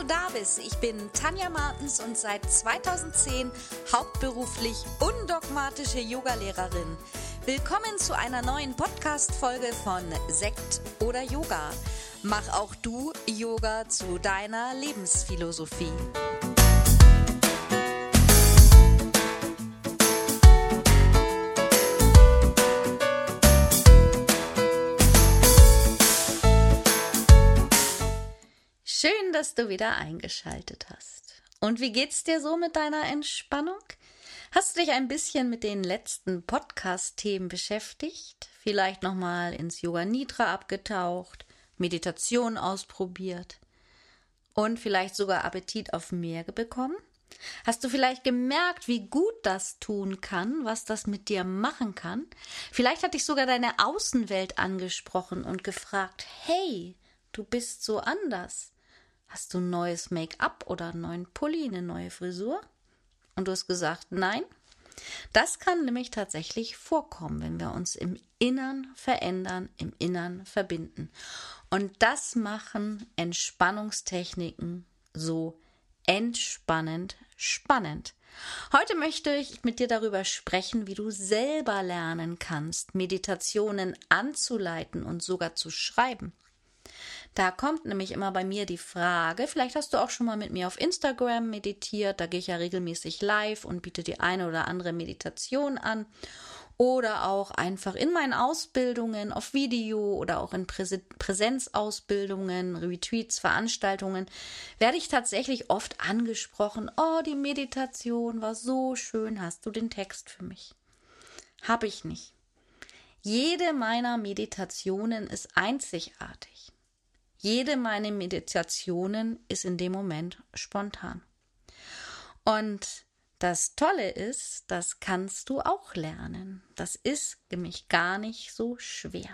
da bist. Ich bin Tanja Martens und seit 2010 hauptberuflich undogmatische Yogalehrerin. Willkommen zu einer neuen Podcast-Folge von Sekt oder Yoga. Mach auch du Yoga zu deiner Lebensphilosophie. Schön, dass du wieder eingeschaltet hast. Und wie geht's dir so mit deiner Entspannung? Hast du dich ein bisschen mit den letzten Podcast-Themen beschäftigt? Vielleicht nochmal ins Yoga Nidra abgetaucht, Meditation ausprobiert und vielleicht sogar Appetit auf mehr bekommen? Hast du vielleicht gemerkt, wie gut das tun kann, was das mit dir machen kann? Vielleicht hat dich sogar deine Außenwelt angesprochen und gefragt, hey, du bist so anders. Hast du ein neues Make-up oder einen neuen Pulli, eine neue Frisur? Und du hast gesagt, nein. Das kann nämlich tatsächlich vorkommen, wenn wir uns im Innern verändern, im Innern verbinden. Und das machen Entspannungstechniken so entspannend spannend. Heute möchte ich mit dir darüber sprechen, wie du selber lernen kannst, Meditationen anzuleiten und sogar zu schreiben. Da kommt nämlich immer bei mir die Frage, vielleicht hast du auch schon mal mit mir auf Instagram meditiert, da gehe ich ja regelmäßig live und biete die eine oder andere Meditation an oder auch einfach in meinen Ausbildungen auf Video oder auch in Präsenzausbildungen, Retreats, Veranstaltungen werde ich tatsächlich oft angesprochen, oh, die Meditation war so schön, hast du den Text für mich? Habe ich nicht. Jede meiner Meditationen ist einzigartig. Jede meiner Meditationen ist in dem Moment spontan. Und das Tolle ist, das kannst du auch lernen. Das ist nämlich gar nicht so schwer.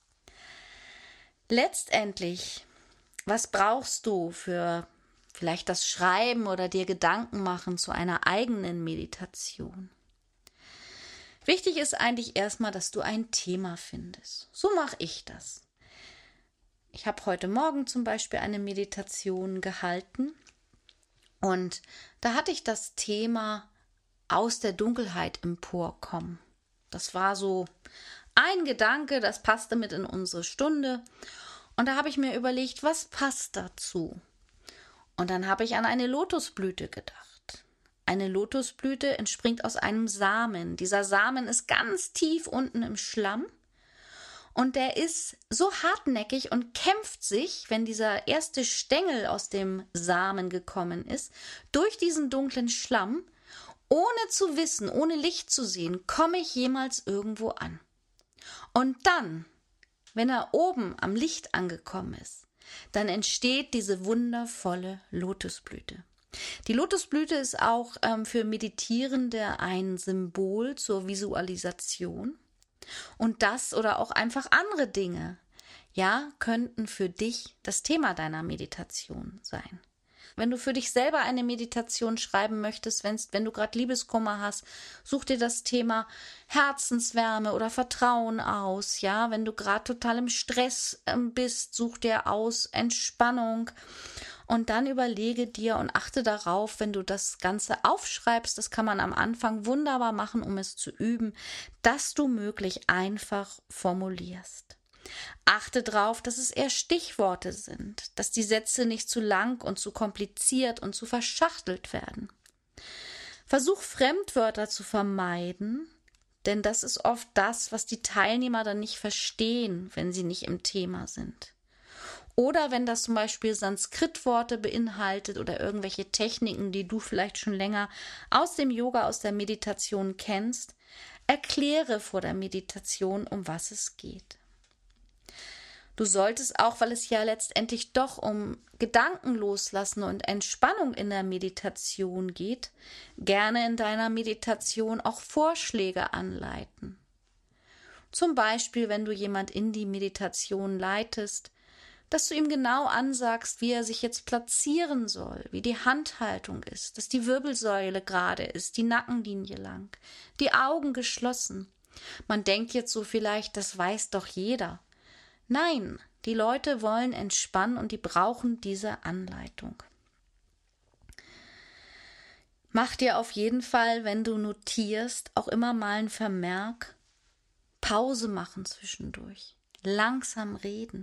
Letztendlich, was brauchst du für vielleicht das Schreiben oder dir Gedanken machen zu einer eigenen Meditation? Wichtig ist eigentlich erstmal, dass du ein Thema findest. So mache ich das. Ich habe heute Morgen zum Beispiel eine Meditation gehalten und da hatte ich das Thema aus der Dunkelheit emporkommen. Das war so ein Gedanke, das passte mit in unsere Stunde und da habe ich mir überlegt, was passt dazu? Und dann habe ich an eine Lotusblüte gedacht. Eine Lotusblüte entspringt aus einem Samen. Dieser Samen ist ganz tief unten im Schlamm. Und der ist so hartnäckig und kämpft sich, wenn dieser erste Stängel aus dem Samen gekommen ist, durch diesen dunklen Schlamm, ohne zu wissen, ohne Licht zu sehen, komme ich jemals irgendwo an. Und dann, wenn er oben am Licht angekommen ist, dann entsteht diese wundervolle Lotusblüte. Die Lotusblüte ist auch für Meditierende ein Symbol zur Visualisation. Und das oder auch einfach andere Dinge, ja, könnten für dich das Thema deiner Meditation sein. Wenn du für dich selber eine Meditation schreiben möchtest, wenn du gerade Liebeskummer hast, such dir das Thema Herzenswärme oder Vertrauen aus, ja, wenn du gerade total im Stress bist, such dir aus Entspannung. Und dann überlege dir und achte darauf, wenn du das Ganze aufschreibst, das kann man am Anfang wunderbar machen, um es zu üben, dass du möglich einfach formulierst. Achte darauf, dass es eher Stichworte sind, dass die Sätze nicht zu lang und zu kompliziert und zu verschachtelt werden. Versuch Fremdwörter zu vermeiden, denn das ist oft das, was die Teilnehmer dann nicht verstehen, wenn sie nicht im Thema sind. Oder wenn das zum Beispiel Sanskrit-Worte beinhaltet oder irgendwelche Techniken, die du vielleicht schon länger aus dem Yoga, aus der Meditation kennst, erkläre vor der Meditation, um was es geht. Du solltest auch, weil es ja letztendlich doch um Gedanken loslassen und Entspannung in der Meditation geht, gerne in deiner Meditation auch Vorschläge anleiten. Zum Beispiel, wenn du jemand in die Meditation leitest, dass du ihm genau ansagst, wie er sich jetzt platzieren soll, wie die Handhaltung ist, dass die Wirbelsäule gerade ist, die Nackenlinie lang, die Augen geschlossen. Man denkt jetzt so vielleicht, das weiß doch jeder. Nein, die Leute wollen entspannen und die brauchen diese Anleitung. Mach dir auf jeden Fall, wenn du notierst, auch immer mal einen Vermerk. Pause machen zwischendurch. Langsam reden.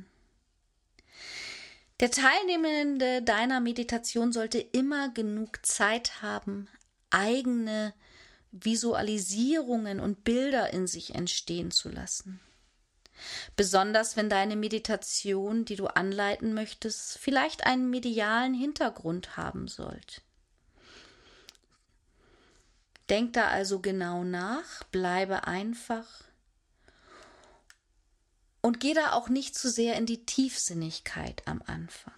Der Teilnehmende deiner Meditation sollte immer genug Zeit haben, eigene Visualisierungen und Bilder in sich entstehen zu lassen. Besonders wenn deine Meditation, die du anleiten möchtest, vielleicht einen medialen Hintergrund haben sollte. Denk da also genau nach, bleibe einfach und geh da auch nicht zu sehr in die Tiefsinnigkeit am Anfang.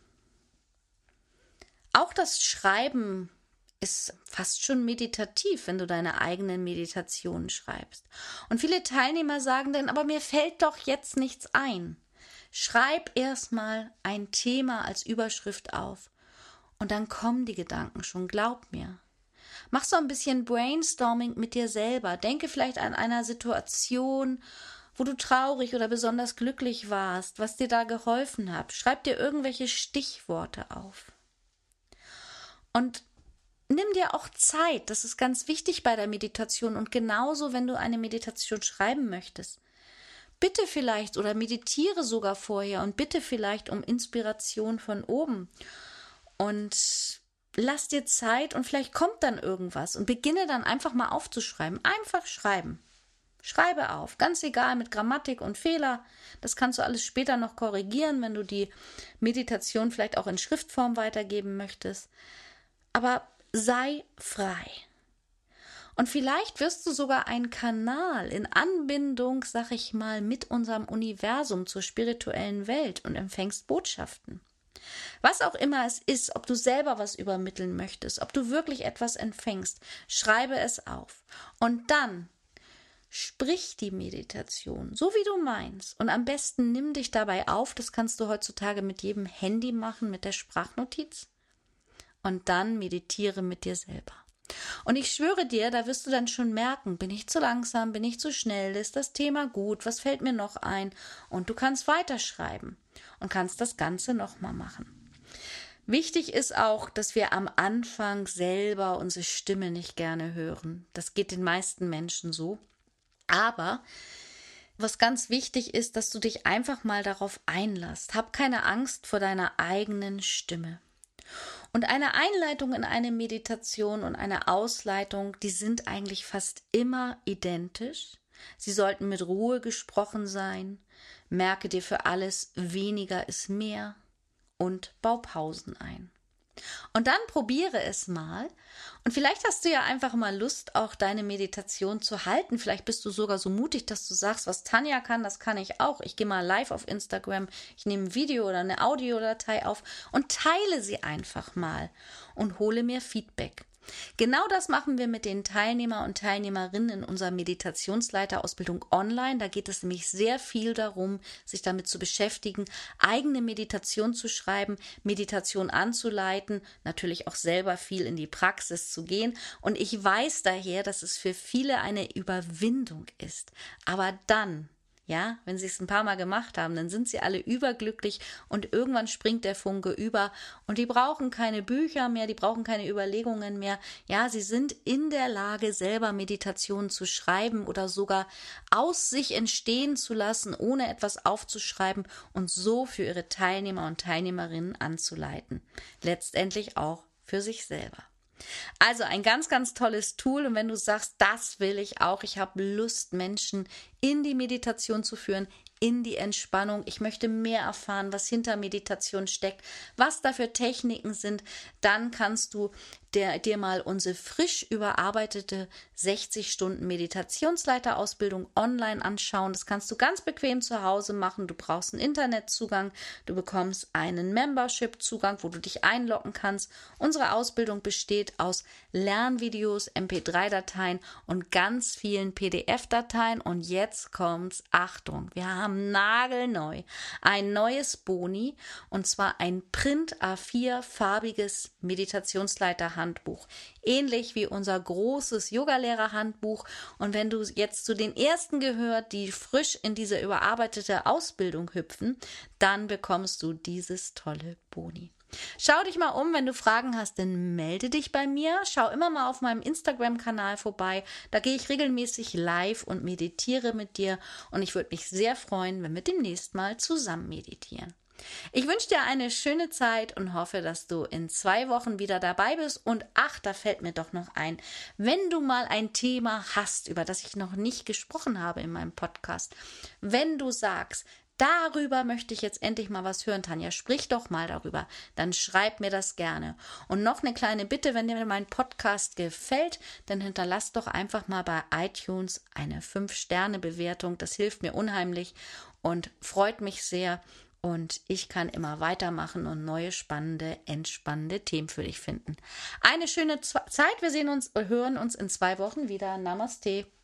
Auch das Schreiben ist fast schon meditativ, wenn du deine eigenen Meditationen schreibst. Und viele Teilnehmer sagen dann, aber mir fällt doch jetzt nichts ein. Schreib erstmal ein Thema als Überschrift auf und dann kommen die Gedanken schon, glaub mir. Mach so ein bisschen Brainstorming mit dir selber. Denke vielleicht an einer Situation, wo du traurig oder besonders glücklich warst, was dir da geholfen hat. Schreib dir irgendwelche Stichworte auf. Und nimm dir auch Zeit. Das ist ganz wichtig bei der Meditation. Und genauso, wenn du eine Meditation schreiben möchtest. Bitte vielleicht oder meditiere sogar vorher und bitte vielleicht um Inspiration von oben. Und lass dir Zeit und vielleicht kommt dann irgendwas und beginne dann einfach mal aufzuschreiben. Einfach schreiben. Schreibe auf, ganz egal mit Grammatik und Fehler. Das kannst du alles später noch korrigieren, wenn du die Meditation vielleicht auch in Schriftform weitergeben möchtest. Aber sei frei. Und vielleicht wirst du sogar ein Kanal in Anbindung, sag ich mal, mit unserem Universum zur spirituellen Welt und empfängst Botschaften. Was auch immer es ist, ob du selber was übermitteln möchtest, ob du wirklich etwas empfängst, schreibe es auf. Und dann sprich die Meditation, so wie du meinst. Und am besten nimm dich dabei auf, das kannst du heutzutage mit jedem Handy machen, mit der Sprachnotiz. Und dann meditiere mit dir selber. Und ich schwöre dir, da wirst du dann schon merken, bin ich zu langsam, bin ich zu schnell, ist das Thema gut, was fällt mir noch ein? Und du kannst weiterschreiben und kannst das Ganze nochmal machen. Wichtig ist auch, dass wir am Anfang selber unsere Stimme nicht gerne hören. Das geht den meisten Menschen so. Aber was ganz wichtig ist, dass du dich einfach mal darauf einlässt. Hab keine Angst vor deiner eigenen Stimme. Und eine Einleitung in eine Meditation und eine Ausleitung, die sind eigentlich fast immer identisch. Sie sollten mit Ruhe gesprochen sein. Merke dir für alles, weniger ist mehr und bau Pausen ein. Und dann probiere es mal und vielleicht hast du ja einfach mal Lust, auch deine Meditation zu halten. Vielleicht bist du sogar so mutig, dass du sagst, was Tanja kann, das kann ich auch. Ich gehe mal live auf Instagram, ich nehme ein Video oder eine Audiodatei auf und teile sie einfach mal und hole mir Feedback. Genau das machen wir mit den Teilnehmer und Teilnehmerinnen in unserer Meditationsleiterausbildung online. Da geht es nämlich sehr viel darum, sich damit zu beschäftigen, eigene Meditation zu schreiben, Meditation anzuleiten, natürlich auch selber viel in die Praxis zu gehen. Und ich weiß daher, dass es für viele eine Überwindung ist. Aber dann, ja, wenn sie es ein paar Mal gemacht haben, dann sind sie alle überglücklich und irgendwann springt der Funke über und die brauchen keine Bücher mehr, die brauchen keine Überlegungen mehr. Ja, sie sind in der Lage, selber Meditationen zu schreiben oder sogar aus sich entstehen zu lassen, ohne etwas aufzuschreiben und so für ihre Teilnehmer und Teilnehmerinnen anzuleiten. Letztendlich auch für sich selber. Also ein ganz, ganz tolles Tool und wenn du sagst, das will ich auch, ich habe Lust, Menschen in die Meditation zu führen, in die Entspannung. Ich möchte mehr erfahren, was hinter Meditation steckt, was da für Techniken sind. Dann kannst du dir mal unsere frisch überarbeitete 60-Stunden-Meditationsleiterausbildung online anschauen. Das kannst du ganz bequem zu Hause machen. Du brauchst einen Internetzugang. Du bekommst einen Membership-Zugang, wo du dich einloggen kannst. Unsere Ausbildung besteht aus Lernvideos, MP3-Dateien und ganz vielen PDF-Dateien. Und jetzt kommt's. Achtung, wir haben nagelneu ein neues Boni und zwar ein Print A4 farbiges Meditationsleiter-Handbuch. Ähnlich wie unser großes Yogalehrer-Handbuch. Und wenn du jetzt zu den ersten gehört, die frisch in diese überarbeitete Ausbildung hüpfen, dann bekommst du dieses tolle Boni. Schau dich mal um, wenn du Fragen hast, dann melde dich bei mir. Schau immer mal auf meinem Instagram-Kanal vorbei. Da gehe ich regelmäßig live und meditiere mit dir. Und ich würde mich sehr freuen, wenn wir demnächst mal zusammen meditieren. Ich wünsche dir eine schöne Zeit und hoffe, dass du in 2 Wochen wieder dabei bist. Und ach, da fällt mir doch noch ein, wenn du mal ein Thema hast, über das ich noch nicht gesprochen habe in meinem Podcast, wenn du sagst, darüber möchte ich jetzt endlich mal was hören, Tanja, sprich doch mal darüber, dann schreib mir das gerne. Und noch eine kleine Bitte, wenn dir mein Podcast gefällt, dann hinterlass doch einfach mal bei iTunes eine 5-Sterne-Bewertung. Das hilft mir unheimlich und freut mich sehr. Und ich kann immer weitermachen und neue, spannende, entspannende Themen für dich finden. Eine schöne Zeit. Wir hören uns in 2 Wochen wieder. Namaste.